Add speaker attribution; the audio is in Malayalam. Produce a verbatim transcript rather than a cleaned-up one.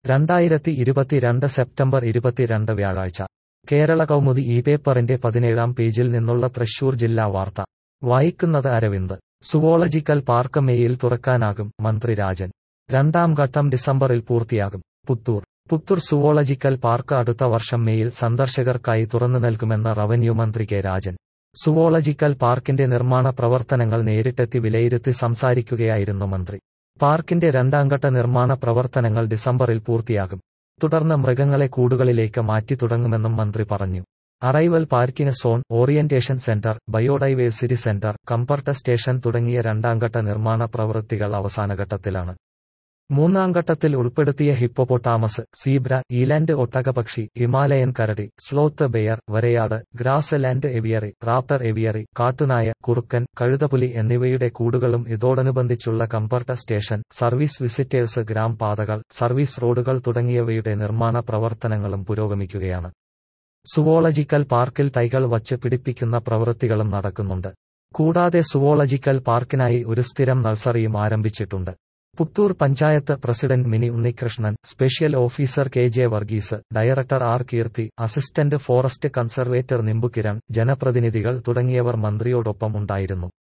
Speaker 1: രണ്ടായിരത്തി ഇരുപത്തിരണ്ട് സെപ്റ്റംബർ ഇരുപത്തിരണ്ട് വ്യാഴാഴ്ച കേരള കൗമുദി ഈ പേപ്പറിന്റെ പതിനേഴാം പേജിൽ നിന്നുള്ള തൃശൂർ ജില്ലാ വാർത്ത വായിക്കുന്നത് അരവിന്ദ്. സുവോളജിക്കൽ പാർക്ക് മേയിൽ തുറക്കാനാകും, മന്ത്രി രാജൻ. രണ്ടാം ഘട്ടം ഡിസംബറിൽ പൂർത്തിയാകും. പുത്തൂർ പുത്തൂർ സുവോളജിക്കൽ പാർക്ക് അടുത്ത വർഷം മേയിൽ സന്ദർശകർക്കായി തുറന്നു നൽകുമെന്ന് റവന്യൂ മന്ത്രി കെ രാജൻ. സുവോളജിക്കൽ പാർക്കിന്റെ നിർമ്മാണ പ്രവർത്തനങ്ങൾ നേരിട്ടെത്തി വിലയിരുത്തി സംസാരിക്കുകയായിരുന്നു മന്ത്രി. പാർക്കിന്റെ രണ്ടാംഘട്ട നിർമ്മാണ പ്രവർത്തനങ്ങൾ ഡിസംബറിൽ പൂർത്തിയാകും. തുടർന്ന് മൃഗങ്ങളെ കൂടുകളിലേക്ക് മാറ്റി തുടങ്ങുമെന്നും മന്ത്രി പറഞ്ഞു. Arrival parking zone, orientation centre, biodiversity centre, comfort station തുടങ്ങിയ രണ്ടാംഘട്ട നിർമ്മാണ പ്രവൃത്തികൾ അവസാനഘട്ടത്തിലാണ്. മൂന്നാം ഘട്ടത്തിൽ ഉൾപ്പെടുത്തിയ ഹിപ്പോപൊട്ടാമസ്, സീബ്ര, ഈലാൻഡ് ഒട്ടകപക്ഷി, ഹിമാലയൻ കരടി, സ്ലോത്ത് ബെയർ, വരയാട്, grassland aviary, raptor aviary, കാട്ടുനായ, കുറുക്കൻ, കഴുതപുലി എന്നിവയുടെ കൂടുകളും ഇതോടനുബന്ധിച്ചുള്ള കംഫർട്ട് സ്റ്റേഷൻ, സർവീസ് വിസിറ്റേഴ്സ് ഗ്രാം പാതകൾ, സർവീസ് റോഡുകൾ തുടങ്ങിയവയുടെ നിർമ്മാണ പ്രവർത്തനങ്ങളും പുരോഗമിക്കുകയാണ്. സുവോളജിക്കൽ പാർക്കിൽ തൈകൾ വച്ച് പിടിപ്പിക്കുന്ന പ്രവൃത്തികളും നടക്കുന്നുണ്ട്. കൂടാതെ സുവോളജിക്കൽ പാർക്കിനായി ഒരു സ്ഥിരം നഴ്സറിയും ആരംഭിച്ചിട്ടുണ്ട്. Puthur panchayat president Mini Unnikrishnan, special officer K J Varghese, director R Keerthi, assistant forest conservator Nimbu Kiran, ജനപ്രതിനിധികൾ തുടങ്ങിയവർ മന്ത്രിയോടൊപ്പം ഉണ്ടായിരുന്നു.